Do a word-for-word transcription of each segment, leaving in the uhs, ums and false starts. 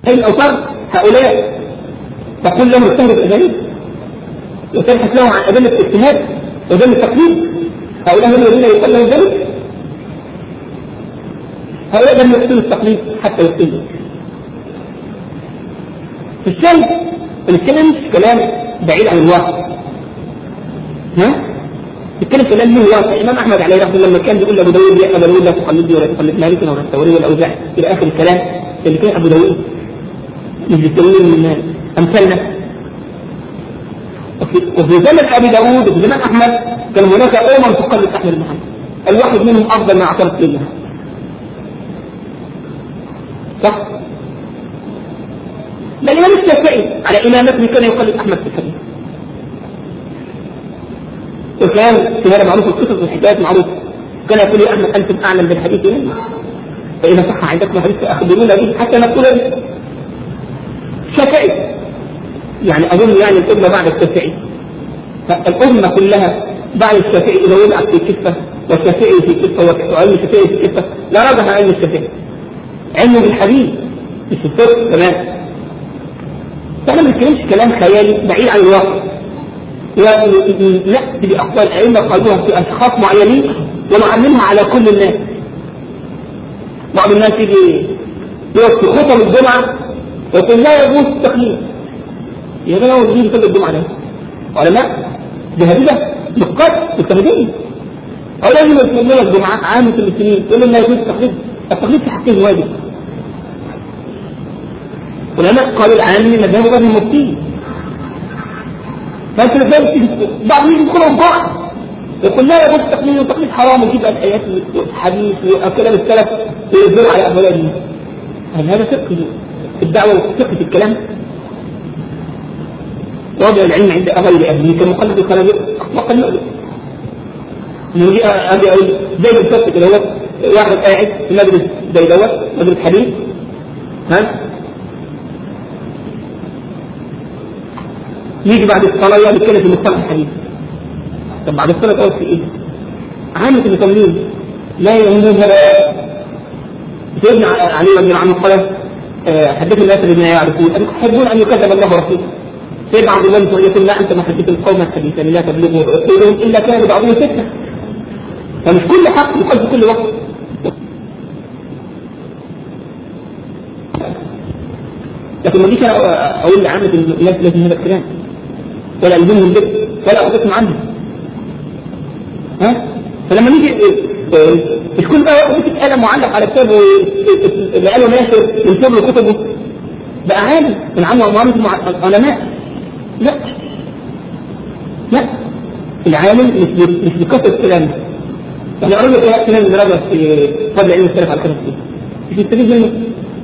هذه الأوتار هؤلاء تقول لهم اجتهدوا في الأدلة وتبحث لهم عن أدلة الاجتهاد وأدلة التقليد. هؤلاء هم الذين يقال لهم ذلك. هؤلاء لم يحسنوا التقليد حتى يحسنوا. في الشاهد الكلام مش كلام بعيد عن الواقع. ها؟ الكلام كلام من الواقع. الإمام أحمد عليه رحمه الله لما كان بيقول لأبو داود يا أبو داود لا تقلدني ولا تقلد مالك ولا الثوري ولا الأوزاعي إلى آخر الكلام اللي كان أبو داود مش بيسويه من أمثالنا. وفي زمن أبي داود وفي زمن أحمد كان هناك أمم تقلد أحمد بن حنبل الواحد منهم أفضل ما اعترف به. صح؟ بل الإمام الشافعي على إمامته كان يقلد أحمد في الحديث. وكان في هذا معروف القصص والحكايات معروف. كان يقول لي أحمد أنتم أعلم بالحديث مني فإذا صح عندكم حديث فأخبرونا به حتى نقول الشافعي. يعني أظن يعني الأمة بعد الشافعي فالأمة كلها بعد الشافعي إذا وضعت في كفة والشافعي في كفة وعلم الشافعي في كفة لا رجح علم الشافعي. علمه بالحديث مش الفقه كمان. فأنا ما بتكلمش كلام خيالي بعيد عن الواقع. ونأتي بأقوال الأئمة قالوها في أشخاص معينين ونعلمها على كل الناس. بعض الناس يجي يوصي خطب الجمعة ويقول لا يجوز التقليد. يا جماعة هو يجي يصلي الجمعة ده علماء جهابذة نقاد مجتهدين. أو لازم يصلي الجمعة عامة المسلمين يقول لا يجوز التقليد. التقليد في حقه واجب. علماء قالوا العام مذهب غير المفتي. فانت ازاي بعض الناس يدخلوا في بعض يقول لا يجوز التقليد والتقليد حرام ويجيب الايات والحديث وكلام السلف ويزور على اهؤلاء الناس. هل هذا فقه الدعوه وفقه الكلام؟ وضع العلم عند غير اهله كمقلد الخنازير اطلقا يؤلف. من ابي اقول زي بالضبط كده هو واحد قاعد في مجلس زي دوت مجلس حديث ها يجي بعد الصلاة يقعد يتكلم في مصطلح الحديث. طب بعد الصلاة تقعد في ايه؟ عامة المصلين لا يهمهم هذا. سيدنا علي رضي الله عنه قال حدث الناس الذين يعرفون أن تحبون أن يكذب الله ورسوله. سيدنا عبد الله بن يقول لا أنت ما حدثت القوم الحديث لا تبلغوا عقولهم إلا كان بعضهم ستة. فمش كل حق يقال في كل وقت. لكن ما ديش أقول لعامة الناس لازم هذا الكلام ولا ألزمهم به ولا أخذتهم عنه. ها؟ فلما نيجي مش كل بقى وقت تتقال معلق على كتابه اللي قالوا ناشر ينشر له كتبه بقى عالم من عامة ومعاملة العلماء. لا لا العالم مش مش بكثرة كلامه. يعني أقول لك إيه كلام درجة في فضل علم السلف على الكلام فيه مش يستفيد منه.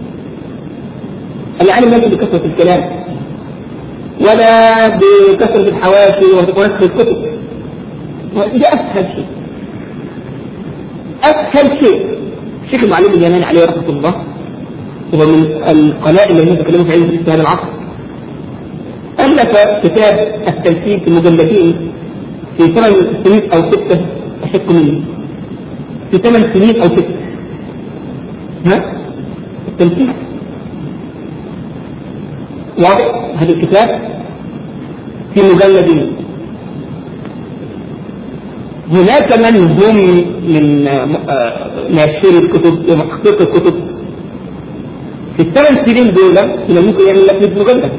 العالم ليس بكثرة الكلام ولا بكثرة الحواشي ونسخ الكتب. ده أسهل شيء. أسهل شيء. الشيخ المعلم اليماني عليه رحمة الله هو من القلائل الذين تكلموا في علم الاجتهاد العصر. ألف كتاب التلفيق في مجلدين في ثمان سنين أو ستة أشك مني في ثمان سنين أو ستة. ها؟ التلفيق واضح. هذا الكتاب في مجلدين. هناك من هم من ناشري الكتب ومحقق الكتب في الثمان سنين دول إذا ممكن يعمل لك مئة مجلد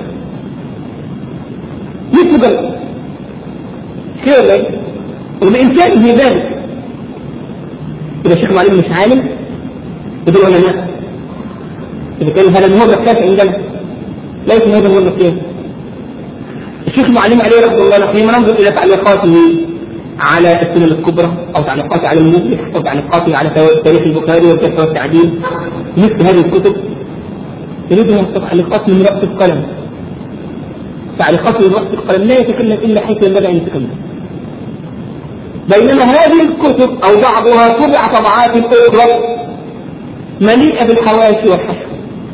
مئة مجلد كيف ولا ايه؟ وبإمكانه ذلك. إذا الشيخ معلم مش عالم بدون علماء إذا كان هذا هو المكتاف عندنا ليس هذا هو المكتاف. الشيخ معلم عليه رحمه الله لما ننظر إلى تعليقاته على السنن الكبرى أو تعليقاته على الموضح أو تعليقاته على تاريخ البخاري والجرح والتعديل مثل هذه الكتب تجدها تعليقات من رأس القلم. تعليقات من رأس القلم لا يتكلم إلا حيث ينبغي أن يتكلم. بينما هذه الكتب أو بعضها طبع طبعات أخرى مليئة بالحواشي والحشو.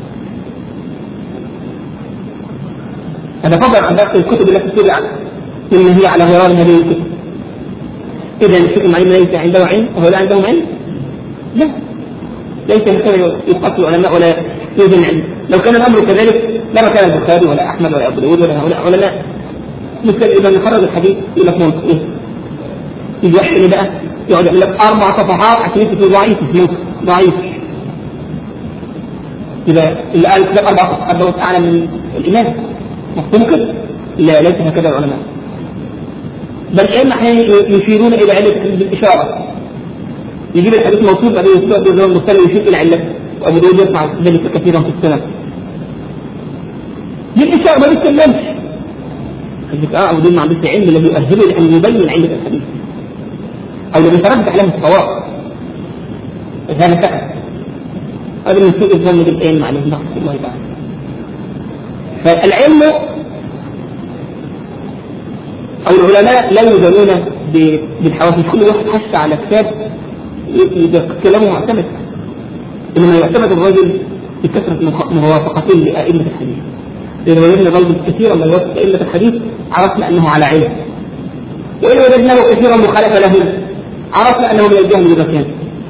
هذا فضل عن باقي الكتب التي طبعت مما هي على غرار هذه الكتب. إذا الشيخ المعلم ليس عنده علم وهو لا عندهم علم؟ لا، ليس هكذا يقتل العلماء ولا يوجد علم. لو كان الامر كذلك لما كان البخاري ولا احمد ولا ابو داود ولا هؤلاء علماء مثل اذا خرج الحديث يقول لك منكر ايه؟ يجي يحكي بقى يقعد يقول لك اربع صفحات عشان يكتب ضعيف منكر ضعيف. اذا اللي قال كتاب اربع صفحات دوت اعلى من الامام مفهوم كده؟ لا ليس هكذا العلماء، بل ان احيانا يشيرون الى علة بالاشاره. يجيب الحديث موصول بعدين يسوع بزمان مستمر يشير الى علته، وابو داود يصنع ذلك كثيرا في السنه. بالاشاره ما بيتكلمش. خليك اه ابو داود ما عندوش علم الذي يؤهله لان يبين علة الحديث او الذي يترجح له الصواب. هذا فعل هذا من سوء الظن بالعلم عليه رحمه الله تعالى. فالعلم او العلماء لا يزالون بالحوادث، كل واحد حث على كتاب كلامه معتمد، انما يعتمد الرجل بكثره موافقته لائمه الحديث. اذا وجدنا رجل كثيرا ما يوافق ائمه الحديث عرفنا انه على علم، وان وجدناه كثيرا مخالفا له عرفنا انه من الجهل بمكان.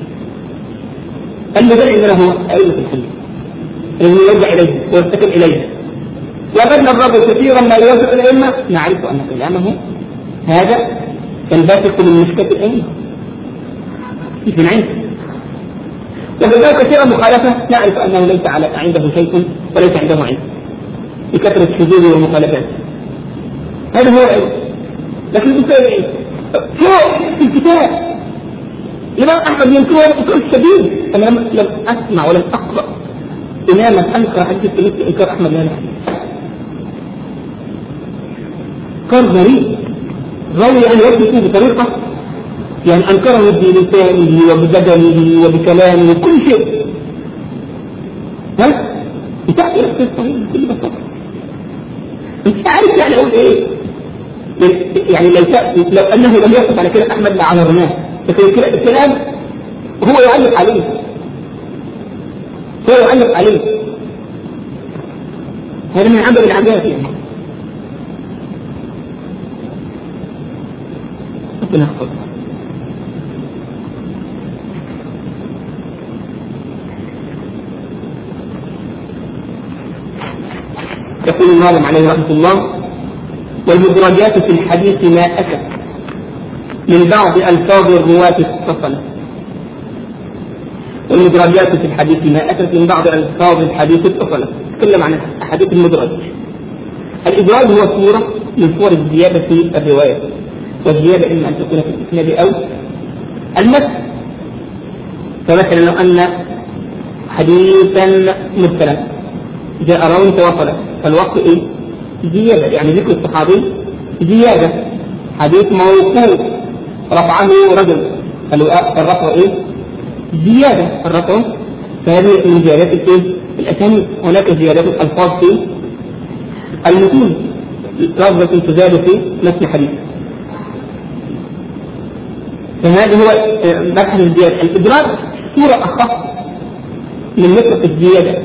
المدل عندنا هو ائمه الحديث الذي يرجع اليه ويستكن اليه. وجدنا الرجل كثيرا ما يوافق الائمه نعرف ان كلامه هذا ينبثق من مشكله الائمه من عنده. وجدناه كثيرا مخالفه نعرف انه ليس عنده شيء وليس عنده علم بكثره شذوذه ومخالفاته. هذا هو العلم. لكن المسائل ايه؟ فوق في الكتاب الإمام أحمد ينكره بكل شديد. أنا لم أسمع ولم أقرأ إماما أنكر حديث مثل إنكار أحمد لهذا الحديث. كان غريب روي أن يثبت بطريقة يعني أنكره بلسانه وببدنه وبكلامه وكل شيء. ها؟ بتأتي إلى الصحيح بكل بساطة. أنت عارف يعني أقول إيه؟ يعني لو لو أنه لم يقف على كلام أحمد لعذرناه، لكن الكلام هو يعلق عليه هو يعلق عليه هذا من عمل العجائب يعني. ربنا يحفظه. يقول الناظم عليه رحمة الله: والمدرجات في الحديث ما أتت من بعض ألفاظ الرواة اتصلت. والمدرجات في الحديث ما أتت من بعض ألفاظ الحديث اتصلت. تكلم عن أحاديث المدرج. الإدراج هو صورة من صور الزيادة في الرواية، والزيادة إما أن تكون في الإسناد أو المتن. فمثلا لو أن حديثا مرسلا جاء راوي فوصل فالوقت إيه؟ زيادة، يعني ذكر الصحابي زيادة. حديث موقوف رفعه رجل الرفع إيه؟ زيادة الرفع. فهذه من زيادات الإيه؟ الأسانيد. هناك زيادات الألفاظ في المتون، لفظة تزاد في متن حديث. فهذا هو مبحث الزيادة. الإدراج صورة أخف من مطلق الزيادة،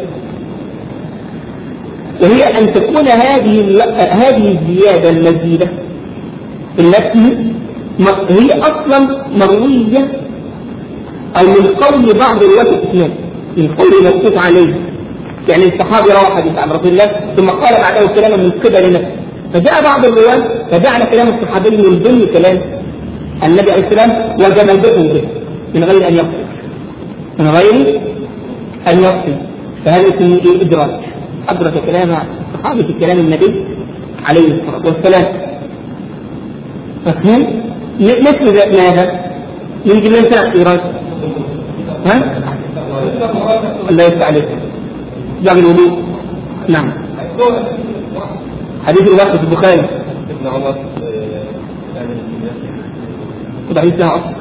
وهي أن تكون هذه هذه الزيادة المزيدة التي هي أصلا مروية أو من قول بعض رواة الإسلام، من قول موقوف عليه. يعني الصحابي روى حديث عن رسول الله ثم قال بعده كلاما من قبل نفسه، فجاء بعض الرواة فجعل كلام الصحابي من ضمن كلام النبي عليه السلام وجملته به من غير أن يقصد من غير أن يقصد فهذا اسمه إدراج. أدرك كلام الصحابي في كلام النبي عليه الصلاة والسلام. فهم مثل ماذا؟ من جملة إدراج ها؟ الله يفتح عليك جاب الوضوء. نعم. حديث الواحد في البخاري ابن عمر وضعيف لها أصل.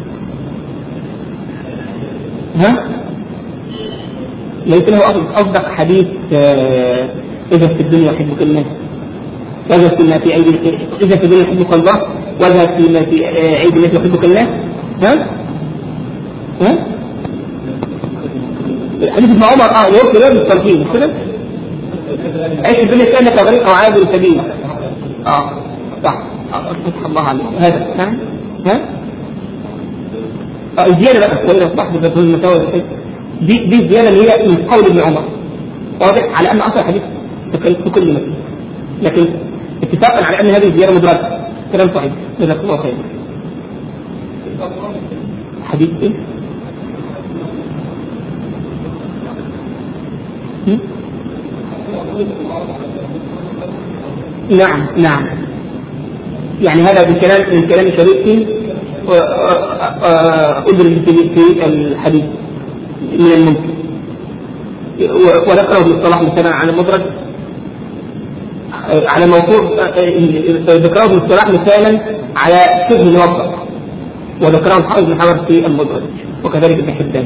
ها؟ ليس له أصل. أصدق حديث إذا في الدنيا يحبك الناس وإذا فيما في عيد إذا في الدنيا يحبك الله وإذا فيما في عيد الناس يحبك الناس. ها؟ ها؟ حديث ابن عمر اه يوصل له بالترتيب كده. عيش الدنيا كأنك غريق أو عابر سبيل. اه صح. فتح الله عليك. هذا ها؟ ها؟ اه الزيادة بقى وإذا أصبحت في المساوي دي دي الزيادة اللي هي من قول ابن عمر واضح على أن أصل الحديث في كل مكان، لكن اتفاقا على أن هذه الزيارة مدرجة كلام صحيح. جزاكم الله خير. حديث إيه؟ نعم نعم، يعني هذا من كلام من كلام شريكي أدرج في الحديث من الممكن، وذكره بالاصطلاح مثلا على المدرج على موضوع، ذكره بالاصطلاح مثالا على شبه موقع، وذكره الحافظ بن حجر في المدرج وكذلك ابن حبان.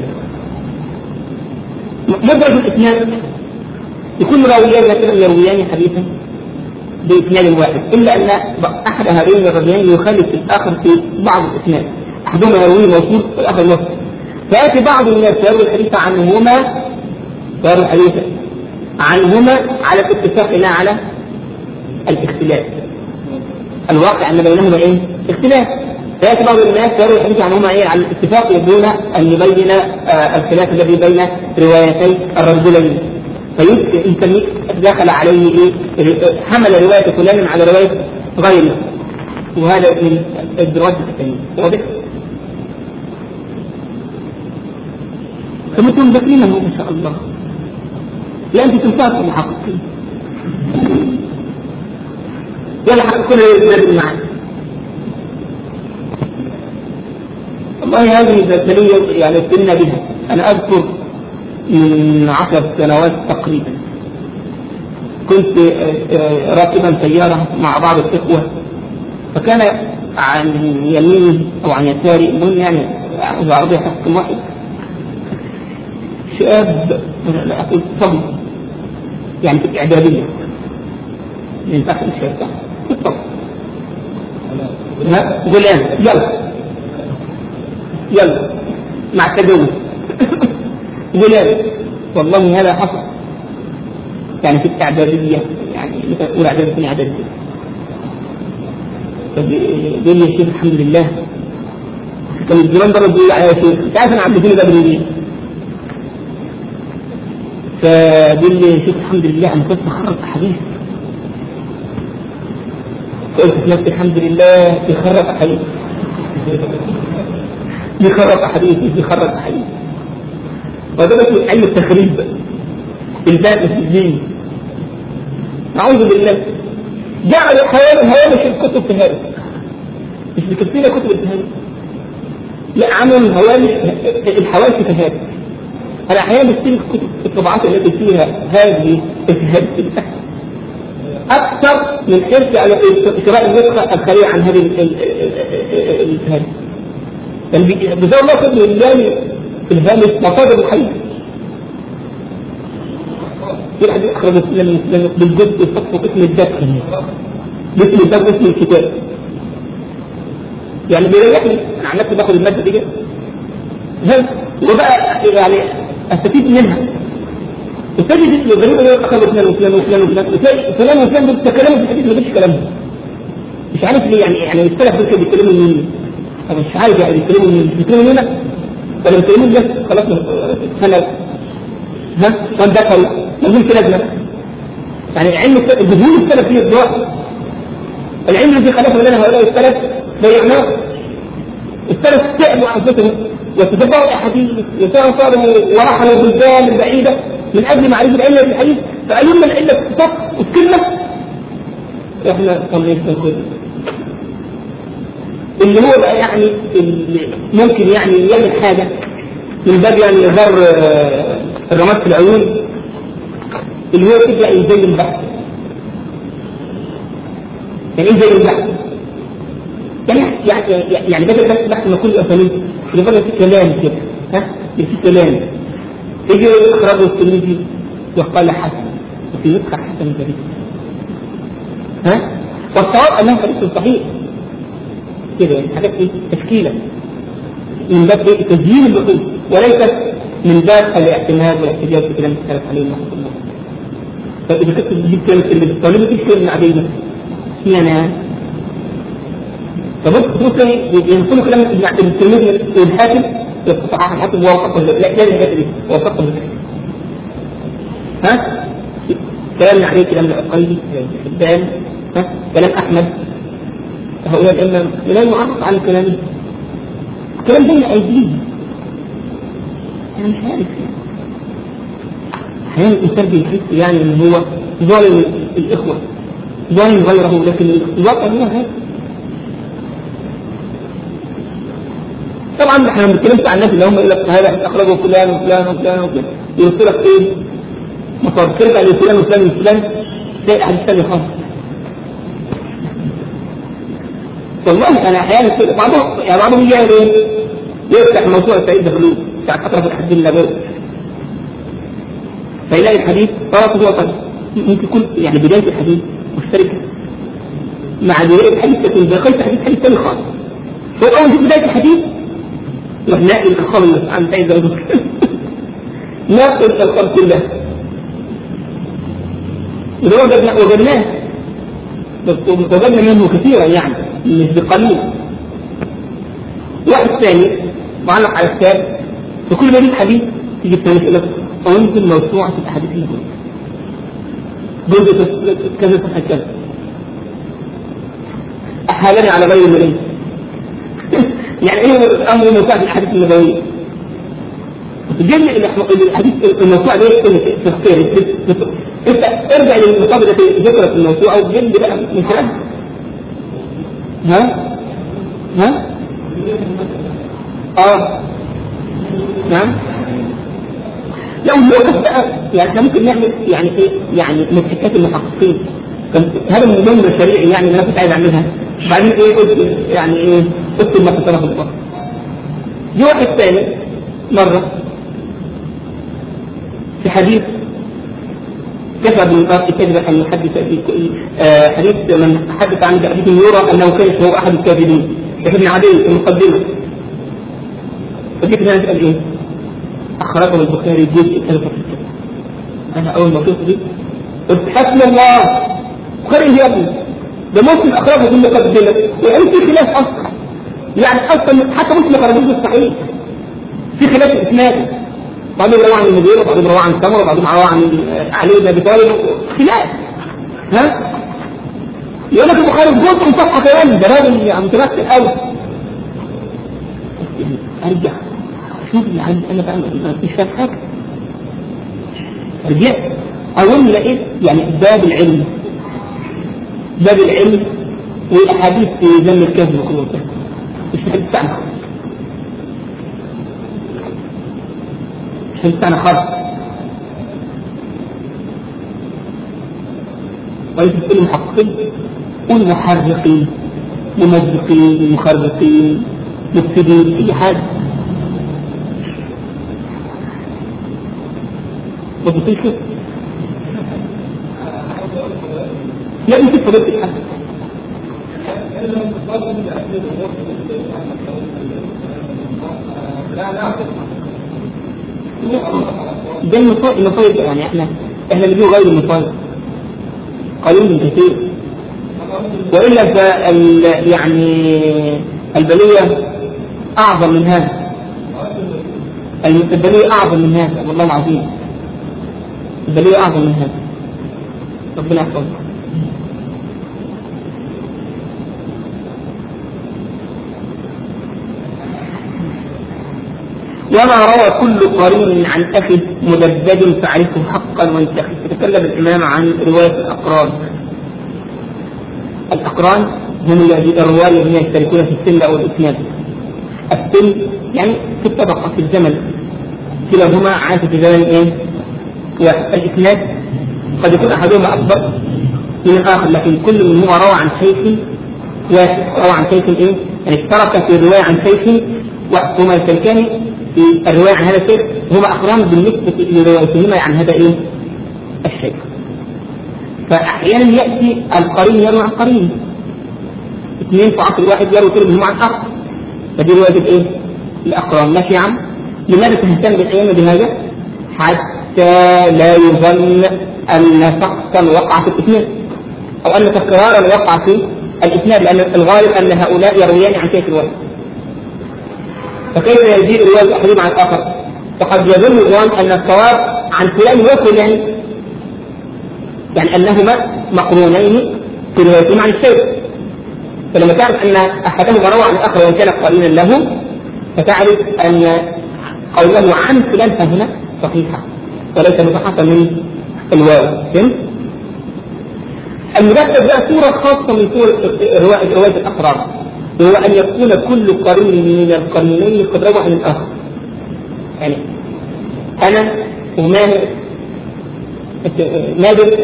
مدرج الإسناد يكون راويان مثلا يرويان حديثا بإسناد واحد، إلا أن أحد هذين الرجلين يخالف الآخر في بعض الإسناد، أحدهما يروي موصول والآخر موصول، فيأتي بعض الناس يروي الحديث عنهما يروي الحديث عنهما على الاتفاق لا على الاختلاف. الواقع أن بينهما إيه؟ اختلاف. فيأتي بعض الناس يروي الحديث عنهما إيه؟ على الاتفاق دون أن يبين آه الخلاف الذي بين روايتي الرجلين، فيمكن دخل عليه إيه؟ حمل رواية فلان على رواية غيره، وهذا من الدراسة الثانية. واضح؟ فمثل ذكرينه ما شاء الله، لأنت تنفاق المحققين ولا حق كل يزداد معنا. والله هذه البلية يعني ابتلنا بها. أنا أذكر من عشر سنوات تقريبا كنت راكبا سيارة مع بعض الإخوة، فكان عن يميني أو عن يساري المهم يعني عرضية حق واحد شاب لا أقول صبي يعني في الإعدادية من داخل الشركة بالطبع غلام يلا يلا مع التجوز غلام. والله هذا حصل يعني في الإعدادية، يعني أولى إعدادية في الإعدادية. فبيقول لي يا شيخ الحمد لله، كان الزمان ضرب بيقول على يا شيخ تعرف أنا عبد الدين الأبريدي، فبيقول لي يا شيخ الحمد لله أنا كنت بخرج أحاديث. قلت نفسي الحمد لله بيخرج أحاديث بيخرج أحاديث بيخرج أحاديث وده بس علم التخريب الباب في الدين. أعوذ بالله، جعل هوامش الكتب في هذا، مش بكتبين كتب التهاري، لا عمل هوامش الحواشي في هذا. أنا أحيانا بستلك كتب الطبعات التي فيها هذه التهاري أكثر من حرص على شراء النسخة الخالية عن هذه التهاري. بذل الله قدر الله في الهامش مصادر الحديث. في الحديث أخرج بالجزء الفقه اسم الدفع، اسم الدفع اسم الكتاب. يعني بيريحني أنا عن نفسي باخد المادة دي وبقى يعني أستفيد منها. وتجد الغريبة اللي أخذ فلان وفلان وفلان وفلان وتلاقي فلان وفلان دول تكلموا في الحديث ما بيش كلامهم. مش عارف ليه يعني يعني السلف دول بيتكلموا مين؟ أنا مش عارف يعني بيتكلموا مين؟ بيتكلموا مين؟ ولا بيتكلموا بس خلاص سنة ها واندفعوا ملهم في لازمة. يعني علم الجمهور السلف فيه الضوء، العلم الذي خلفه لنا هؤلاء السلف ضيعناه. السلف تعبوا أنفسهم وتتبعوا الأحاديث وصاروا ورحلوا بلدان البعيدة من أجل معرفة العلة في الحديث، فقالوا لنا العلة في الصف والكلمة إحنا صليت نقول اللي هو بقى يعني اللي ممكن يعني يعمل حاجة من باب يعني يظهر الرماد في العيون، اللي هو يبدأ يزين البحث. يعني ايه زي البحث؟ يعني يعني يعني بدل بس بحث ما كل أسانيد يبقى في كلام كده، ها؟ في كلام يجي إخراج الترمذي وقال حسن وفي نسخة حسن جديد، ها؟ والصواب أنه حديث صحيح كده، يعني حاجات إيه؟ تشكيلة من باب إيه؟ تزيين النصوص وليس من باب الاعتماد والاحتجاج بكلام السلف عليهم رحمة الله. فإذا كنت تجيب كلام الترمذي الطالب مفيش كلام من عديدة يعني فبص بص ينقلوا كلام ابن الترمذي والحاكم يستطيع الحاكم ووافقه لا لازم الحته دي ووافقه ها كلام عليه كلام العقيلي حبان كلام أحمد هؤلاء الأئمة لا يعرف عن كلامه كلام بين أيديهم يعني مش عارف أحيانا الإنسان بيحس يعني إن هو ظالم الإخوة ظالم غيره لكن الواقع هو هذا. طبعا احنا ما بنتكلمش عن الناس اللي هم يقول لك هذا اخرجوا فلان وفلان وفلان وفلان يوصل لك ايه؟ مصادر ترجع لفلان وفلان وفلان تلاقي احاديث ثانيه خالص. والله انا احيانا بعضهم يعني بعضهم يجي ايه؟ يفتح موضوع سعيد دخلوه بتاع اطراف الحديث النبوي فيلاقي الحديث طرفه هو طرف ممكن يكون يعني بدايه الحديث مشتركه مع بدايه الحديث تكون داخل حديث حديث ثاني خالص. فاول في بدايه الحديث نلاقي الخلص عن سعيد دخلوه ناقل الألقاب كلها وجدنا وجدناه وجدنا منه كثيرا يعني مش بقليل. واحد ثاني معلق على الكتاب في كل ما يجيب حديث يجي الثاني يقول لك انزل موسوعة الاحاديث النبوية جزء كذا صفحة كذا احالني على غير المليء يعني ايه امر موسوعة الاحاديث النبوية؟ جمع الحديث الموسوعة دي تفكير انت ارجع للمقابلة ذكرت الموسوعة وجمع بقى من كلام ها ها اه نعم لو هو بقى يعني احنا ممكن نعمل يعني ايه يعني محكات المحققين هذا من ضمن الشريعي يعني اللي انا كنت عايز اعملها بعدين ايه قلت يعني ايه قلت ما تصرف الله. دي واحد ثاني مرة في حديث كفى بالمقاط كذبا أن يحدث آه حديث من حدث عن حديث يرى أنه كان هو أحد الكاذبين ابن عدي المقدمة فجيت هنا أسأل إيه؟ أخرجه البخاري جزء كذا في الكتاب. أنا أول ما قلت دي قلت حسبي الله بخاري يا ابني ده مسلم أخرجه في المقدمة يعني في خلاف أصلا يعني أصلا حتى مسلم أخرجه الصحيح في خلاف الإسناد بعضهم رواه عن المدير وبعضهم رواه عن سمر وبعضهم رواه عن علي بن ابي طالب خلاف ها يقول لك البخاري جزء من صفحه كمان ده راجل متمثل قوي ارجع شوف يعني انا بقى مش فاهم حاجه رجعت اظن لقيت يعني باب العلم باب العلم والاحاديث في ذم الكذب وكل كده مش الحديث بتاعنا مش بتاعنا خالص. وليس كل المحققين والمحرقين ممزقين مخرقين مفسدين اي حاجه ما بتصير كده لا انت فضلت الحد لا لا ده المصايب يعني احنا احنا اللي بيجوا غير المصايب قليل من كثير والا فال يعني البليه اعظم من هذا البليه اعظم من هذا والله العظيم البليه اعظم من هذا ربنا يحفظك. وما روى كل قرين عن أخي مدبد فعرفه حقا وانتخذ. يتكلم الإمام عن رواية الأقران. الأقران هم الرواة الذين يشتركون في السن أو الإسناد. السن يعني في الطبقة في الزمن كلاهما عاش في زمن إيه؟ والإسناد قد يكون أحدهما أكبر من الآخر لكن كل منهما روى عن شيخ واحد روى عن شيخ إيه؟ يعني اشترك في الرواية عن شيخ وهما يشتركان في الرواية عن هذا الشيخ هما أقران بالنسبة لروايتهما عن هذا إيه؟ الشيخ. فأحيانا يأتي القرين يروي عن قرين اثنين في عصر واحد يروي كل منهما عن آخر فدي رواية إيه؟ الأقران. ماشي يا عم؟ لماذا تهتم بالأيام بهذا؟ حتى لا يظن أن شخصا وقع في الإسناد أو أن تكرارا وقع في الإسناد لأن الغالب أن هؤلاء يرويان عن شيخ واحد. فكيف يزيد رواية أحدهم عن الآخر؟ فقد يظن الظن أن الصواب عن فلان وفلان يعني أنهما مقرونين في روايتهما عن الشيخ. فلما تعرف أن أحدهما روى عن الآخر وإن كان قرينا له فتعرف أن قوله عن فلان هنا صحيحة وليس مصححة من الواو. فهمت؟ المرتب بقى صورة خاصة من صور رواية الأقرار، وهو أن يكون كل قرين من القرينين قد روى عن الآخر. يعني أنا وماهر نادر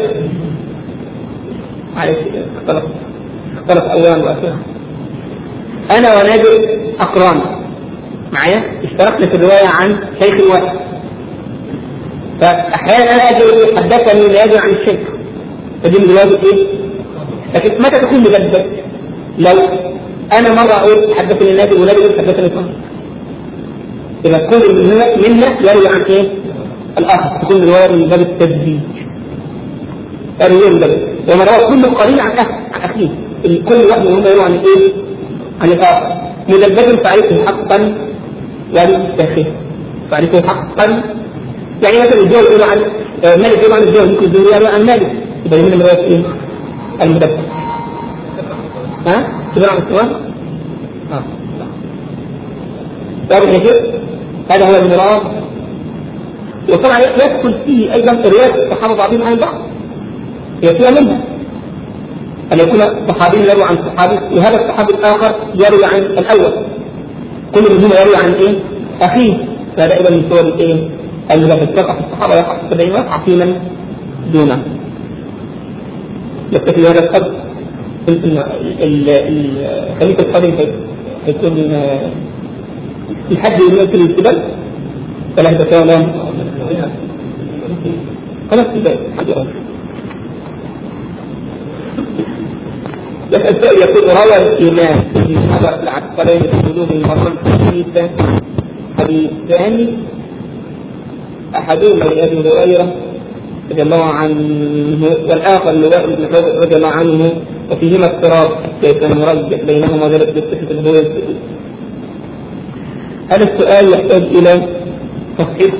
معلش اختلط اختلط أولا وأخيرا، أنا ونادر أقران معايا اشتركنا في الرواية عن شيخ واحد، فأحيانا أنا أجي حدثني نادر عن الشيخ فدي من رواية إيه؟ لكن متى تكون مجدد؟ لو أنا مرة أقول حدثني نادر ونادر يقول حدثني صحيح، إذا كل منا يروي عن إيه؟ الآخر، تكون الرواية من باب التدريج. الرواية من باب وما روى كل قرين عن أخ عن أخيه، كل واحد منهم يروي عن إيه؟ عن الآخر. مدبر تعرفه حقا والتاخير تعرفه حقا. يعني مثلا الجوهر يقول عن مالك يقول عن الجوهر، ممكن الجوهر يقول عن مالك، يبقى من رواية إيه؟ المدبر. ها؟ تبرع عن السؤال؟ ها واضح يا شيخ؟ هذا هو المراد. وطبعا يدخل فيه أيضا رواية الصحابة بعضهم عن بعض، هي فيها منها أن يكون صحابي يروي عن صحابي وهذا الصحابي الآخر يروي عن الأول، كل منهما يروي عن إيه؟ أخيه. فهذا أيضا من صور إيه؟ المدبر. تقع في الصحابة يقع في السبعين ويقع في من دونه. يكتفي هذا القدر. الخليفة القادم يكون الحد يمثل الجبل فلا يتكلم خلاص الباب يسأل سائل يقول روى الإمام في حضر العسقلين في قلوب المرض حديثا حديثان أحدهما لأبي هريرة رضي الله عنه والآخر لوائل بن حجر رضي الله عنه وفيهما اضطراب كيف نرجح بينهما ذلك بالصفة الهوية. هذا السؤال يحتاج إلى تصحيح.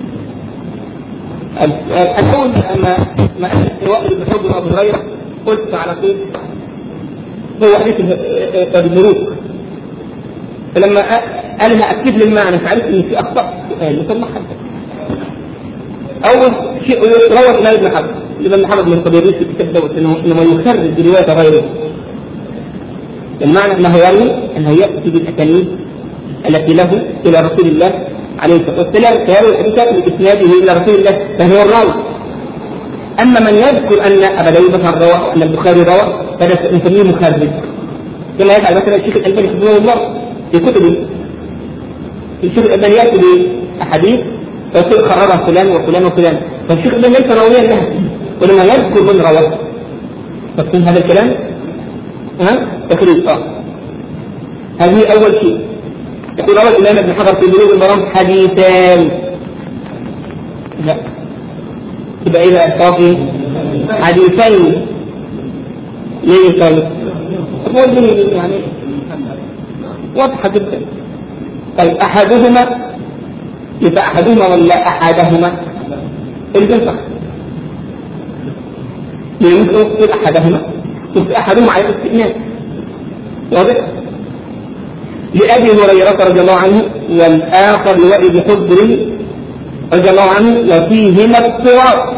السؤال الأول أما ما أن وائل بن حجر وأبي هريرة قلت على طول هو حديث الملوك، فلما أنا أكد لي المعنى فعرفت إن في أخطاء سؤال ثم حدث. أول شيء روى الإمام ابن حجر ابن حجر من قبيلة في الكتاب دوت إنه يخرج رواية غيره، المعنى أنه يروي أنه يأتي بالأسانيد التي له إلى رسول الله عليه الصلاة والسلام، فيروي الحديثات بإسناده إلى رسول الله فهو الراوي. أما من يذكر أن أبا داود مثلا روى أن البخاري روى فهذا نسميه مخرج، كما يفعل مثلا الشيخ الألباني حفظه الله في كتبه. الشيخ الألباني يأتي بأحاديث فيقول خررها فلان وفلان وفلان، فالشيخ الألباني ليس راويا لها، ولما يذكر من رواه تفهم هذا الكلام؟ ها؟ تخريج آه هذه أول شيء. يقول روى الإمام ابن حجر في بلوغ المرام حديثان، لا يبقى إيه بقى صافي حديثين. ليه طيب؟ أقول لي يعني واضحة جدا. طيب أحدهما يبقى أحدهما ولا أحدهما؟ الجن صح. ممكن نقول أحدهما يبقى أحدهما على الاستئناس. واضح؟ لأبي هريرة رضي الله عنه والآخر لوائل بن حجر رضي الله عنه وفيهما اضطراب.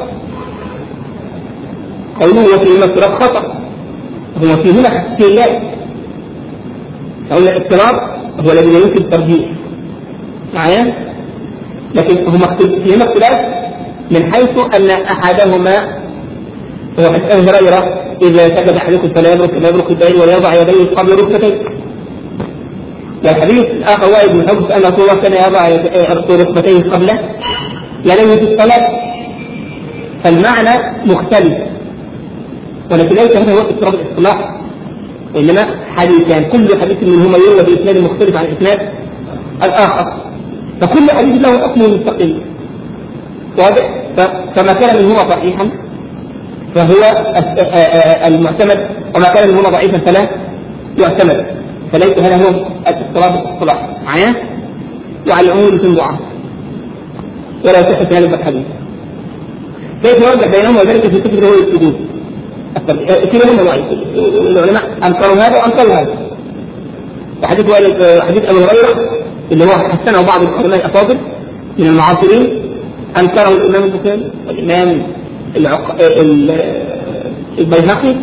قوله وفيهما اضطراب خطأ، هو فيهما اختلاف. قولنا الاضطراب هو الذي لا يمكن الترجيح معايا، لكن هما فيهما اختلاف من حيث أن أحدهما هو حديث أبي هريرة إذا سجد أحدكم فلا يبرك لا يبرك الدين ولا يضع يديه قبل ركبتيه. والحديث الآخر وائل بن حجر أن رسول الله كان يضع ركبتيه قبل يديه في الصلاة، فالمعنى مختلف، ولكن ليس هذا هو اضطراب الاصطلاح، وإنما حديثان كل حديث منهما يروى بإسناد مختلف عن إسناد الآخر، فكل حديث له حكم مستقل. واضح؟ فما كان منهما صحيحا فهو المعتمد، وما كان منهما ضعيفا فلا يعتمد، فليس هذا هو اضطراب الاصطلاح معايا. وعلى العموم يكون ضعف ولا يصح في هذا الحديث. كيف يوضح بينهم وذلك في الكفر هو السجود؟ كلاهما ضعيف. العلماء أنكروا هذا وأنكروا هذا. وحديث حديث أبي هريرة اللي هو حسنه بعض العلماء الأفاضل من المعاصرين أنكره الإمام البخاري والإمام العق... البيهقي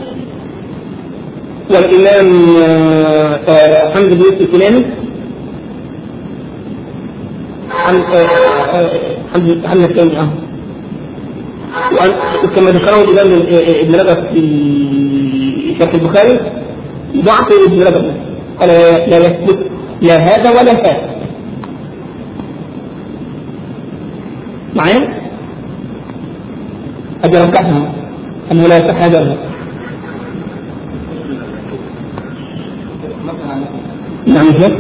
والإمام حمد بن يوسف الكناني حمد حمد الثاني اه وكما ذكره الإمام ابن رجب في شرح البخاري ضعف ابن رجب قال لا يثبت لا هذا ولا هذا. معايا؟ أجل ركعتها أنه لا يصح هذا. نعم كيف؟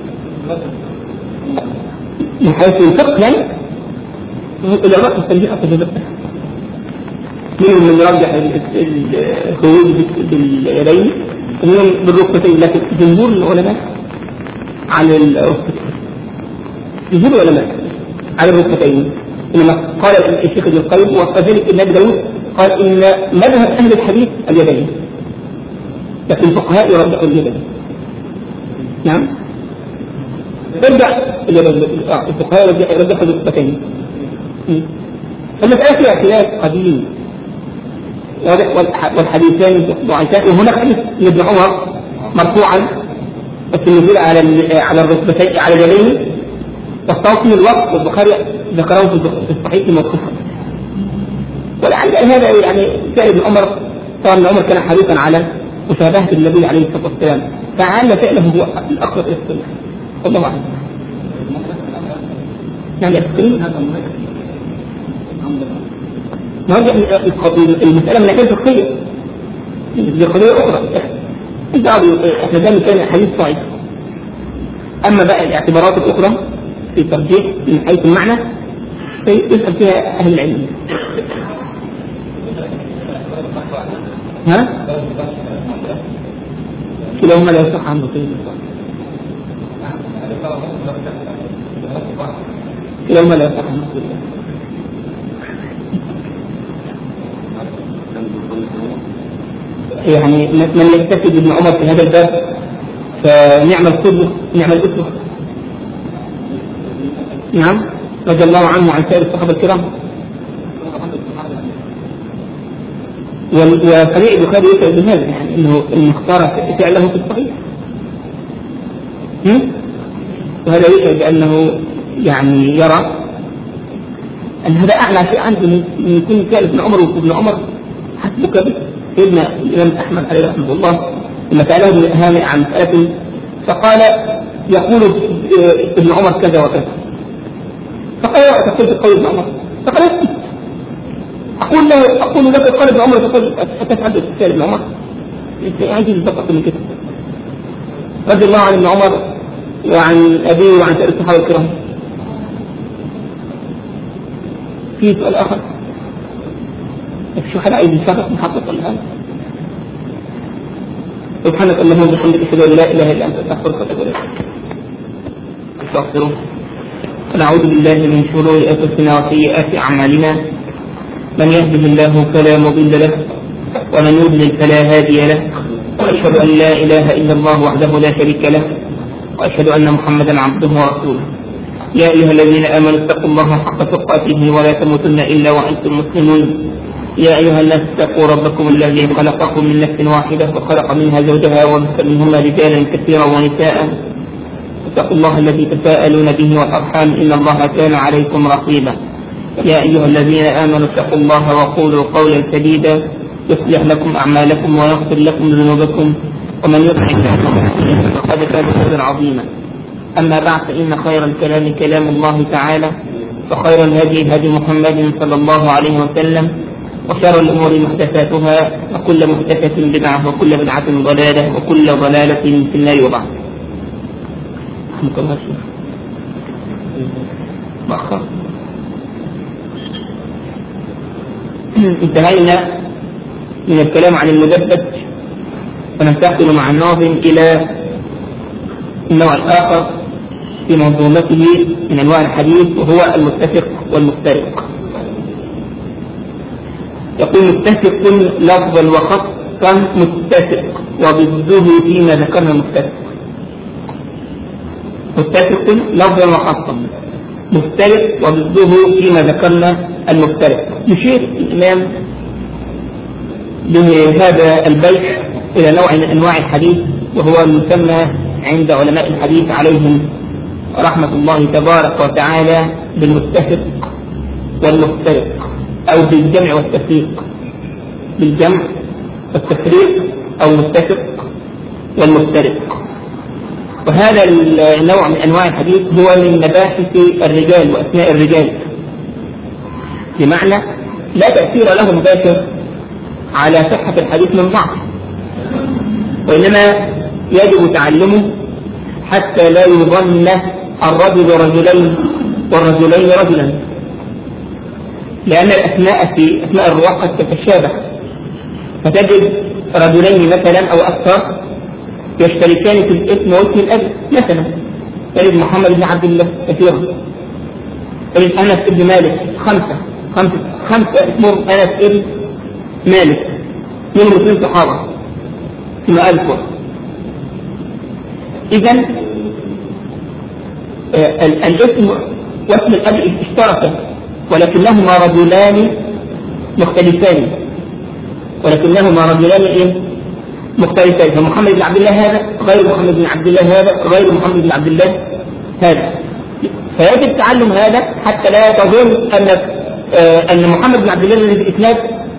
من حيث الفقه يعني العلماء التنجيح أصلا منهم من يرجح الخروج باليدين ومنهم بالركبتين، لكن جمهور العلماء على الركبتين، جمهور العلماء على الركبتين. إنما قال الشيخ ابن القيم وكذلك ابن داود قال إن مذهب أهل الحديث اليدين، لكن الفقهاء يرجحوا اليدين. نعم ترجع الفقهاء يرجحوا الركبتين. المسألة فيها خلاف قديم والحديثان ضعيفان، وهناك حديث لابن عمر مرفوعا بس النزول على على الركبتين على اليدين والتوصيل الوقت والبخاري ذكره في الصحيح موقوفا. ولعل هذا يعني فعل ابن عمر، طبعا ابن عمر كان حريصا على مشابهة النبي عليه الصلاة والسلام، فعل فعله هو الأقرب إلى السنة. والله أعلم. يعني نرجع المسألة من ناحية فقهية، دي قضية أخرى. احنا دائما كان حديث صحيح. أما بقى الاعتبارات الأخرى في ترجيح من حيث المعنى يسأل فيها أهل العلم. ها؟ كلاهما لا يصح عن بصير كلاهما لا يصح عن بصير يعني من يكتفي ابن عمر في هذا الباب فنعم القدوة نعم الأسوة. نعم رضي الله عنه وعن سائر الصحابة الكرام. وصحيح البخاري يسأل بهذا يعني انه اختار فعله في الصحيح، وهذا يسأل بأنه يعني يرى أن هذا أعلى شيء عنده من يكون فعل ابن عمر وابن عمر حسبك به. سيدنا الإمام أحمد عليه رحمه الله لما سأله ابن هانئ عن مسألة فقال يقول ابن عمر كذا وكذا، فقال تقول بقول ابن عمر، فقال اسكت أقول له أقول لك قال ابن عمر تقول أتفعل بفعل ابن عمر؟ عندي البقى من كده. رضي الله عن ابن عمر وعن أبيه وعن سائر الصحابة الكرام. في سؤال آخر شو حدا عايز يشرح محقق ولا هذا؟ سبحانك اللهم وبحمدك أشهد أن لا إله إلا أنت أستغفرك وأتوب إليك. أستغفره ونعوذ بالله من شرور أنفسنا وسيئات أعمالنا، من يهده الله فلا مضل له ومن يضلل فلا هادي له، وأشهد أن لا إله إلا الله وحده لا شريك له، وأشهد أن محمدا عبده ورسوله. يا أيها الذين آمنوا اتقوا الله حق تقاته ولا تموتن إلا وأنتم مسلمون. يا أيها الناس اتقوا ربكم الذي خلقكم من نفس واحدة وخلق منها زوجها وبث منهما رجالا كثيرا ونساء، اتقوا الله الذي تساءلون به والأرحام إن الله كان عليكم رقيبا. يا أيها الذين آمنوا اتقوا الله وقولوا قولا سديدا يصلح لكم أعمالكم ويغفر لكم ذنوبكم، ومن يطع الله فقد فاز فوزا عظيما. أما بعد، فإن خير الكلام كلام الله تعالى، وخير الهدي هدي محمد صلى الله عليه وسلم، وشر الأمور محدثاتها، وكل محدثة بدعة، وكل بدعة ضلالة، وكل ضلالة في النار. وبعد رحمك الله شيخ مؤخر انتهينا من الكلام عن المدبج، وننتقل مع الناظم إلى النوع الآخر في منظومته من أنواع الحديث، وهو المتفق والمفترق. يقول متفق لفظا وخطا متفق وضده فيما ذكرنا متفق. متفق لفظا وخطا مفترق وضده فيما ذكرنا المفترق. يشير الإمام بهذا البيت إلى نوع من أنواع الحديث وهو المسمى عند علماء الحديث عليهم رحمة الله تبارك وتعالى بالمتفق والمفترق أو بالجمع والتفريق، بالجمع والتفريق أو المتفق والمفترق. وهذا النوع من أنواع الحديث هو من مباحث الرجال وأسماء الرجال، بمعنى لا تأثير له مباشر على صحة الحديث من بعض، وإنما يجب تعلمه حتى لا يظن الرجل رجلين والرجلين رجلا، لأن الأسماء في أسماء الرواة قد تتشابه، فتجد رجلين مثلا أو أكثر يشتركان في الاسم واسم الأب. مثلا تجد محمد بن عبد الله كثيرا، تجد أنس بن مالك خمسة خمسة خمسة اسمهم أنس بن مالك من اثنين صحابة ثم ألف. إذن آه الاسم واسم الأب اشتركا ولكنهما رجلان مختلفان ولكنهما رجلان إيه؟ مختلفان. فمحمد بن عبد الله هذا غير محمد بن عبد الله هذا غير محمد بن عبد الله هذا. فيجب تعلم هذا حتى لا تظن أن آه أن محمد بن عبد الله الذي في الإسناد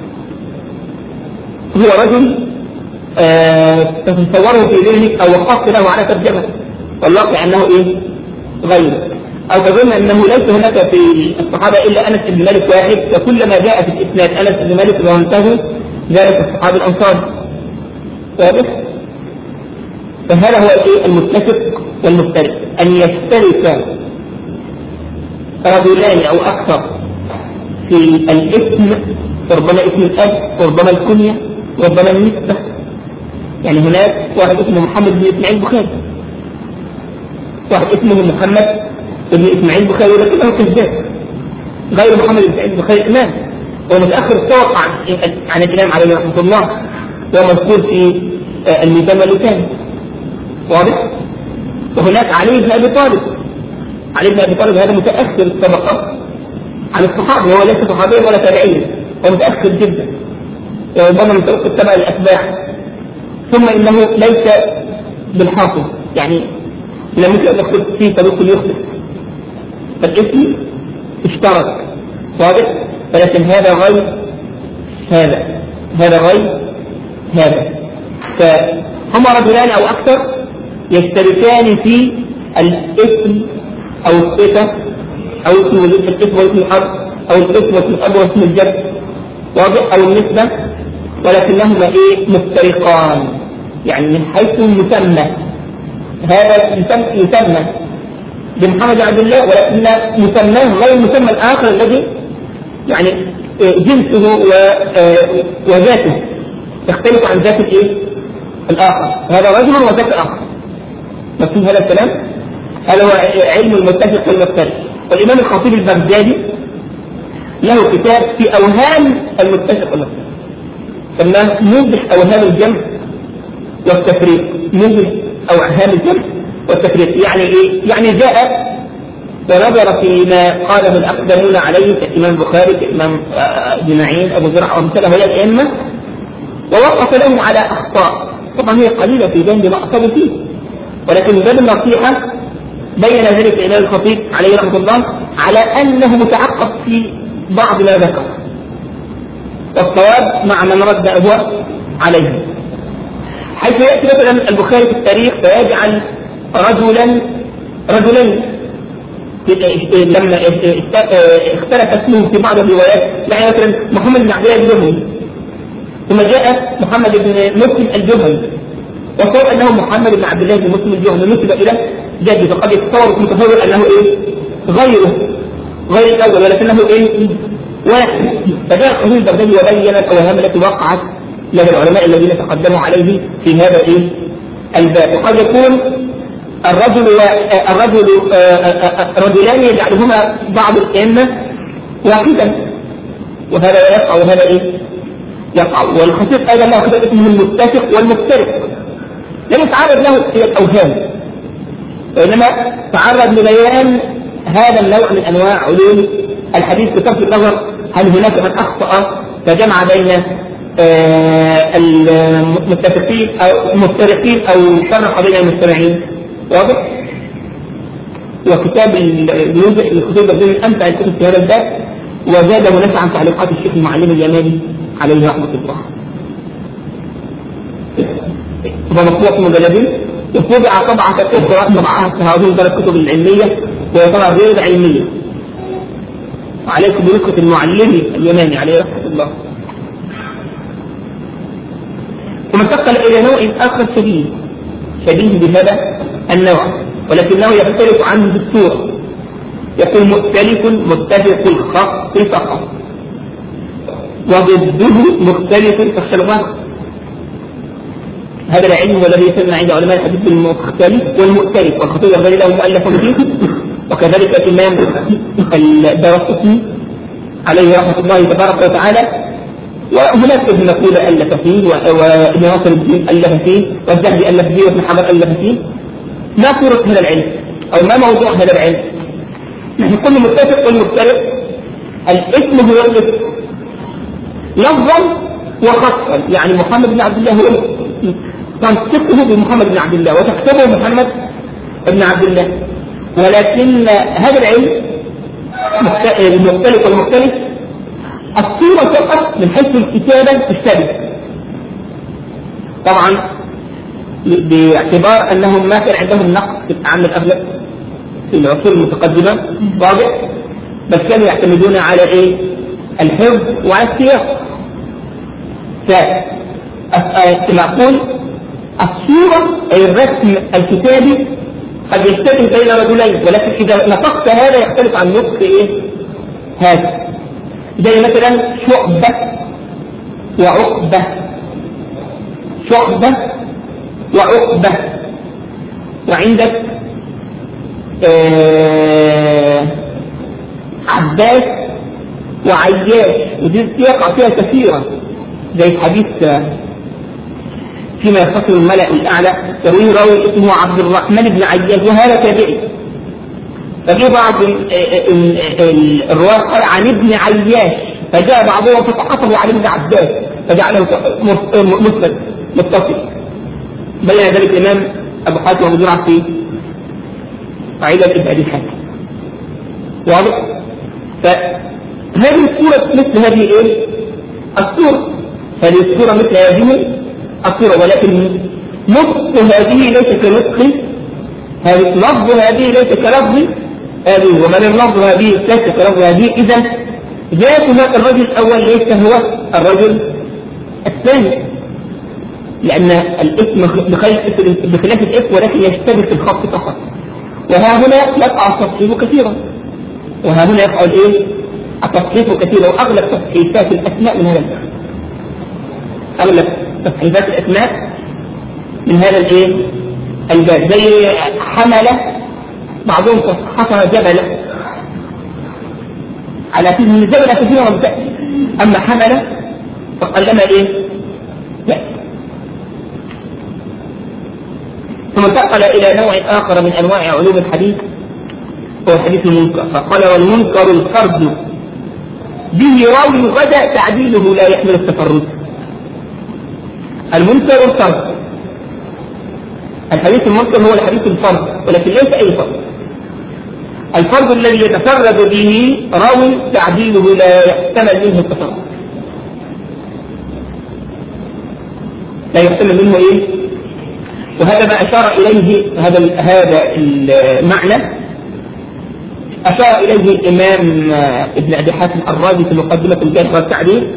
هو رجل آه تتصوره في ذهنك أو وقفت له على ترجمة، والواقع أنه إيه؟ غيره. أو تظن أنه ليس هناك في الصحابة إلا أنس بن مالك واحد، فكلما جاء في الإسناد أنس بن مالك وانتهى ذلك الصحابي الأنصاري. واضح؟ فهذا هو الشيء المتفق والمفترق، أن يشترك رجلان أو أكثر في الاسم، ربما اسم الأب وربما الكنية وربما النسبة. يعني هناك واحد اسمه محمد بن إسماعيل البخاري، واحد اسمه محمد بن إسماعيل البخاري ولكنه كذاب، غير محمد بن إسماعيل البخاري إمام ومتأخر السابق عن عن الإمام عليه رحمة الله، ومذكور في الميزان واللسان. واضح؟ وهناك علي بن أبي طالب، علي بن أبي طالب هذا متأخر الطبقة عن الصحابة، وهو ليس صحابيا ولا تابعيا، هو متأخر جدا ربما من طرق التبع الأتباع. ثم إنه ليس بالحافظ، يعني لا ممكن أن يخطئ فيه طريق يخطئ، فالاسم اشترك. واضح؟ ولكن هذا غير هذا، هذا غير هذا. فهما رجلان أو أكثر يشتركان في الاسم أو الصفة أو اسم الاسم واسم الأب أو الاسم واسم الأب واسم الجد. واضح؟ أو النسبة، ولكنهما إيه؟ مفترقان، يعني من حيث المسمى. هذا يسمى بمحمد عبد الله، ولكن مسماه غير مسمى الآخر الذي يعني جنسه وذاته يختلف عن ذات الايه؟ الآخر. هذا رجل وذات آخر. مفهوم هذا الكلام؟ هذا هو علم المتفق والمفترق. والإمام الخطيب البغدادي له كتاب في أوهام المتفق والمفترق، سماه موضح أوهام الجمع والتفريق. موضح أوهام الجمع والتفريق يعني إيه؟ يعني جاء ونظر فيما قاله الأقدمون عليه كالإمام البخاري كالإمام ابن معين أبو زرع ومثله هؤلاء الأئمة، ووقف لهم على أخطاء طبعا هي قليلة في جانب ما أصابوا فيه، ولكن من باب النصيحة بين ذلك الإمام الخطيب عليه رحمة الله على أنه متعقب في بعض ما ذكر، والصواب مع من رد هو عليه. حيث يأتي مثلا البخاري في التاريخ فيجعل رجلا رجلين لما اختلف اسمه في بعض الروايات، يعني مثلا محمد بن عبد الله الجهني ثم جاء محمد بن مسلم الجهني، وصار انه محمد بن عبد الله بن مسلم الجهني نسب الى جده، فقد يتصور متصور انه ايه؟ غيره غير الاول، ولكنه ايه؟ واحد. فجاء الخطيب البغدادي وبين الاوهام التي وقعت لدى العلماء الذين تقدموا عليه في هذا ايه؟ الباب. وقد يكون الرجل الرجل رجلان يجعلهما بعض الائمه واحدا، وهذا لا يقع وهذا ايه؟ يقع. والخطيط أيضا له خطيط اسمه المتفق والمفترق، لم يتعرض له إلى الأوهام، وإنما تعرض لبيان هذا النوع من أنواع علوم الحديث بصرف النظر هل هناك من أخطأ فجمع بين آه المتفقين أو المفترقين أو فرق بين المستمعين. واضح؟ وكتاب الخطيب الدين أمتع الكتب في هذا الباب، وزاده نفعا تعليقات الشيخ المعلم اليماني عليه رحمة الله. هو مطبوع في مجلدين، وطبع طبعة أخرى طبعها هذه ثلاث كتب العلمية وهي طبعا غير علمية. وعليكم برفقة المعلم اليماني عليه رحمة الله. ثم انتقل إلى نوع آخر شبيه شبيه بهذا النوع، ولكنه يختلف عنه بالصورة. يكون مختلف متفق الخط فقط، وضده مختلف كالخلق. هذا العلم والذي يسمى عند علماء الحديث بالمختلف والمؤتلف، والخطيب الغني له مؤلف فيه، وكذلك الإمام الدارقطني عليه رحمة الله تبارك وتعالى. وهناك ابن مقول ألف فيه، وابن ناصر الدين ألف فيه، والذهبي ألف فيه، وابن حجر ألف فيه. ما صورة هذا العلم أو ما موضوع هذا العلم؟ نحن كل متفق والمختلف الاسم هو الاسم لفظا وخطا، يعني محمد بن عبد الله هو تنطقه بمحمد بن عبد الله وتكتبه محمد بن عبد الله، ولكن هذا العلم المختلف والمختلف الصورة فقط من حيث الكتابة تشتبه، طبعا باعتبار أنهم ما كان عندهم نقص في التعامل الأغلب في العصور المتقدمة واضح، بل كانوا يعتمدون على إيه؟ الحفظ وعلى السياق. فكما أقول الصورة أي الرسم الكتابي قد يشتبه بين رجلين، ولكن إذا نطقت هذا يختلف عن نطق إيه؟ هذا، زي مثلا شعبة وعقبة، شعبة وعقبة، وعندك آه عباس وعياش، ودي يقع فيها كثيرا زي حديث فيما يخص الملأ الأعلى يرويه راوي اسمه عبد الرحمن بن عياش وهذا تابعي، فجاء بعض الرواة قال عن ابن عياش، فجاء بعضهم فتقصه على ابن عباس فجعله مسند متصل. بين ذلك الإمام أبو حاتم وأبو زرعة في قاعدة ابن أبي حاتم. واضح؟ فهذه الصورة مثل هذه إيه؟ الصورة، هذه الصورة مثل هذه الصورة، ولكن نطق هذه ليس كنطق هذه، لفظ هذه ليس كلفظ هذه، ومن اللفظ هذه ليس كلفظ هذه. إذا ذات هذا الرجل الأول ليس هو الرجل الثاني، لأن الاسم بخلاف الاسم ولكن يشتبه في الخط فقط. وها هنا يقع التصحيف كثيرا، وها هنا يقع الايه؟ التصحيف كثيرا، واغلب تصحيفات الاسماء من هذا الباب، اغلب تصحيفات الاسماء من هذا الايه؟ الباب، زي حمله بعضهم صحفها جبله على اساس ان الجبله كثيرا ما بتاتي، اما حمله فقلما ايه؟ لا. ثم انتقل إلى نوع آخر من أنواع علوم الحديث هو الحديث المنكر، فقال والمنكر الفرد به راوي غدا تعديله لا يحمل التفرد. المنكر الفرد، الحديث المنكر هو الحديث الفرد، ولكن ليس أي فرد، الفرد الذي يتفرد به راوي تعديله لا يحتمل منه التفرد، لا يحتمل منه إيه؟ وهذا ما أشار إليه هذا هذا المعنى أشار إليه الإمام ابن أبي حاتم الرازي في مقدمة الجرح والتعديل،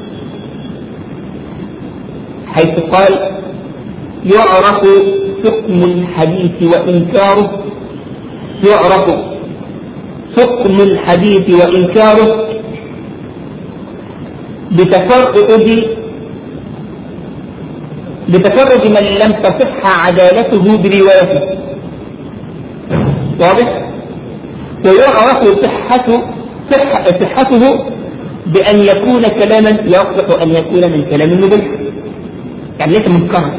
حيث قال يعرف حكم الحديث وإنكاره، يعرف حكم الحديث وإنكاره بتفرد بتفرد من لم تصح عدالته بروايته. واضح؟ ويعرف صحته صحته بأن يكون كلاما يصلح أن يكون من كلام النبي، يعني ليس منكرا.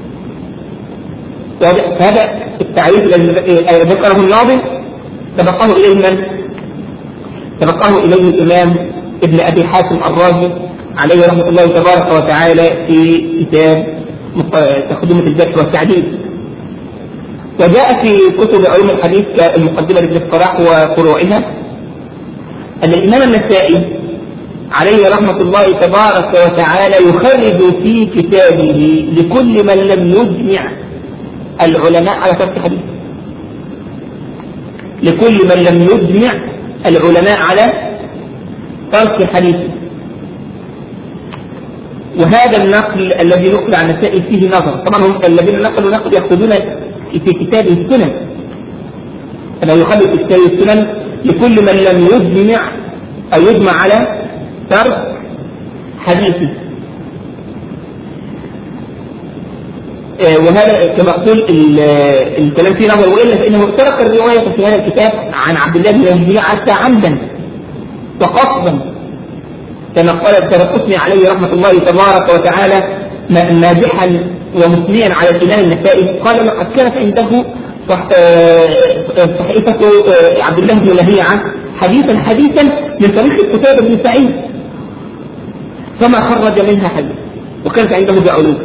هذا التعريف الذي ذكره الناظم سبقه إليه من؟ سبقه إليه الإمام ابن أبي حاتم الرازي عليه رحمة الله تبارك وتعالى في كتاب تقدمة الجرح والتعديل. وجاء في كتب علوم الحديث كالمقدمة لابن الصلاح وفروعها أن الإمام النسائي عليه رحمة الله تبارك وتعالى يخرج في كتابه لكل من لم يجمع العلماء على ترك حديث، لكل من لم يجمع العلماء على ترك حديث. وهذا النقل الذي نقل عن النسائي فيه نظر، طبعا هم الذين نقلوا نقل يأخذون في كتاب السنن، فلا يخرج في كتاب السنن لكل من لم يجمع أو يجمع على ترك حديثه. وهذا كما قلت الكلام فيه نظر، وإلا فإنه ترك الرواية في هذا الكتاب عن عبد الله بن ربيعة عمدا وقصدا، كما قال الدارقطني عليه رحمة الله تبارك وتعالى مادحا ومثنيا على الإمام النسائي، قال لقد كانت عنده صحيفة عبد الله بن لهيعة حديثا حديثا من طريق قتيبة بن سعيد فما خرج منها حديث، وكانت عنده بعلوم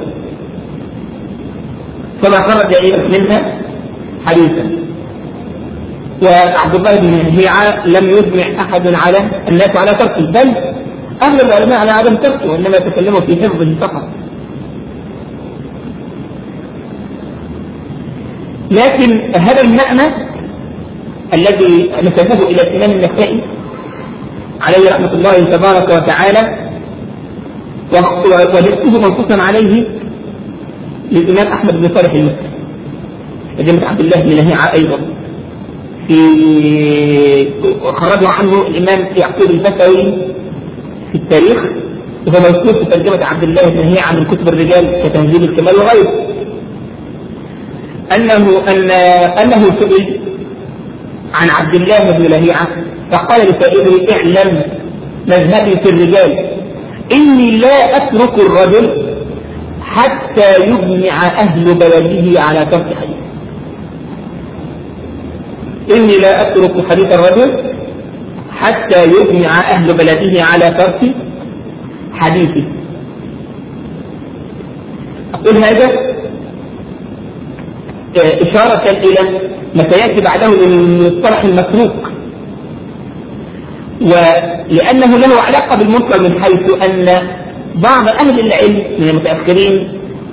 فما خرج منها حديثا. وعبد الله بن لهيعة لم يجمع أحد على الناس على تركه، بل أهل العلماء على عدم تركه، وإنما يتكلموا في حفظه فقط. لكن هذا المعنى الذي نسبه إلى الإمام النسائي عليه رحمة الله تبارك وتعالى وجدته منصوصا عليه للإمام أحمد بن صالح المصري وجمع عبد الله بن لهيعة أيضا، في خرجه عنه الإمام يعقوب الفتوي في التاريخ، وهو مذكور في ترجمة عبد الله بن لهيعة من كتب الرجال كتهذيب الكمال وغيره، أنه أن أنه سئل عن عبد الله بن لهيعة فقال لسائله: اعلم مذهبي في الرجال إني لا أترك الرجل حتى يجمع أهل بلده على ترك حديث. إني لا أترك حديث الرجل حتى يجمع أهل بلده على ترك حديثه. أقول هذا إشارة إلى ما سيأتي بعده من مصطلح المتروك، ولأنه له علاقة بالمنكر من حيث أن بعض أهل العلم من المتأخرين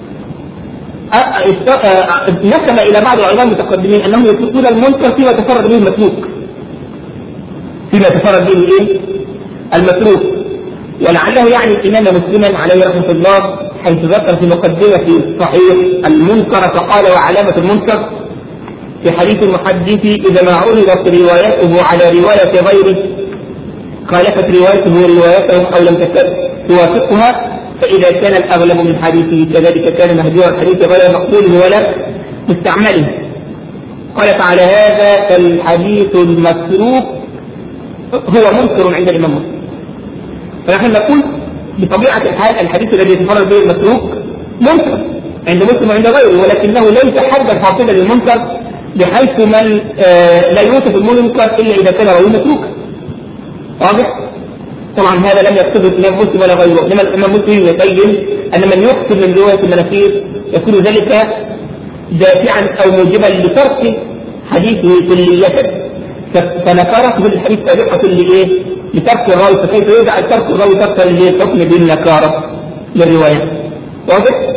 نسب إلى بعض العلماء المتقدمين أنهم يتركون المنكر فيما تفرد به المتروك، فيما تفرد به إيه؟ المتروك. ولعله يعني الإمام مسلما عليه رحمة الله حيث ذكر في مقدمة صحيح المنكر فقال: وعلامة المنكر في حديث المحدث إذا ما عرضت روايته على رواية غيره خالفت روايته روايته أو لم تكن توافقها، فإذا كان الأغلب من حديثه كذلك كان مهجور الحديث غير مقبوله ولا مستعمله. قال: فعلى هذا فالحديث المتروك هو منكر عند الإمام مسلم. فنحن نقول بطبيعة الحال الحديث الذي يتفرد به المتروك منكر عند مسلم وعند غيره، ولكنه ليس حدا فاصلا للمنكر بحيث من آه لا يوصف المنكر إلا إذا كان راويه متروكا. واضح؟ طبعا هذا لم يقصده الإمام مسلم ولا غيره، إنما الإمام مسلم يبين أن من يقصد من رواية المناكير يكون ذلك دافعا أو موجبا لترك حديثه كلية، فنكرته بالحديث سابقة لإيه؟ لترك الراوي، فكيف يجعل ترك الراوي تركا للحكم بالنكارة للرواية. واضح؟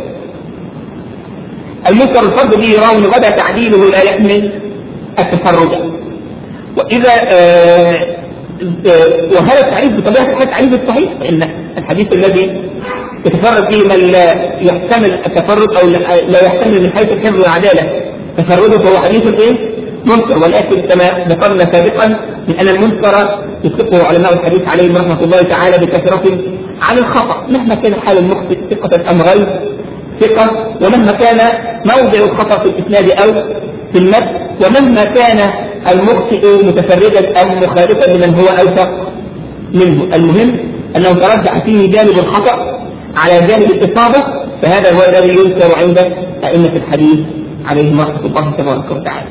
المنكر الفرد به راوي غدا تعديله لا يحمل التفرد. وإذا آه وهذا التعريف بطبيعة الحال تعريف الصحيح، فإن الحديث الذي يتفرد به من لا يحتمل التفرد أو لا يحتمل من حيث الحفظ والعدالة تفرده فهو حديث إيه؟ منكر. ولكن كما ذكرنا سابقا من أن المنكر يطلقه علماء الحديث عليهم رحمة الله تعالى بكثرة عن الخطأ، مهما كان حال المخطئ ثقة أم غير ثقة، ومهما كان موضع الخطأ في الإسناد أو في المتن، ومهما كان المخطئ متفردا أو مخالفا لمن هو أوثق منه. المهم أنه ترجح فيه جانب الخطأ على جانب الإصابة، فهذا هو الذي يذكر عند أئمة الحديث عليهم رحمة الله تبارك وتعالى.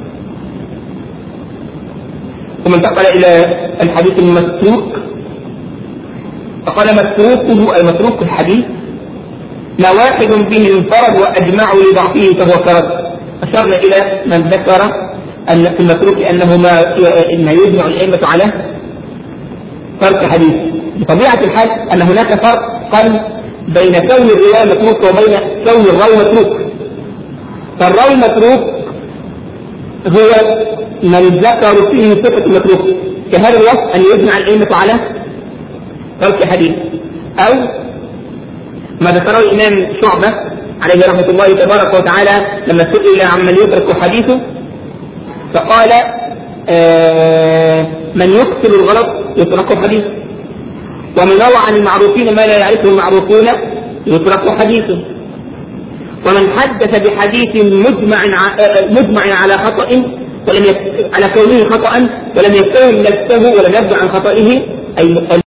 ثم انتقل إلى الحديث المتروك، فقال متروكه أي متروك الحديث ما واحد به انفرد وأجمعوا لضعفه فهو فرد. أشرنا إلى من ذكر أن في المتروك أنه ما ما يجمع الأئمة على ترك حديث. بطبيعة الحال أن هناك فرقا بين كون الرواية متروك وبين كون الراوي متروك. فالراوي متروك هو من ذكر فيه صفة المتروك، كهذا الوصف أن يجمع الأئمة على ترك حديث، أو ما ذكره الإمام شعبة عليه رحمة الله تبارك وتعالى لما سئل عمن يترك حديثه فقال آه من يكثر الغلط يترك حديثه، ومن روى عن المعروفين ما لا يعرفه المعروفون يترك حديثه، ومن حدث بحديث مجمع مجمع على خطأ ولم على كونه خطأ ولم يتهم نفسه ولم يرجع عن خطئه أي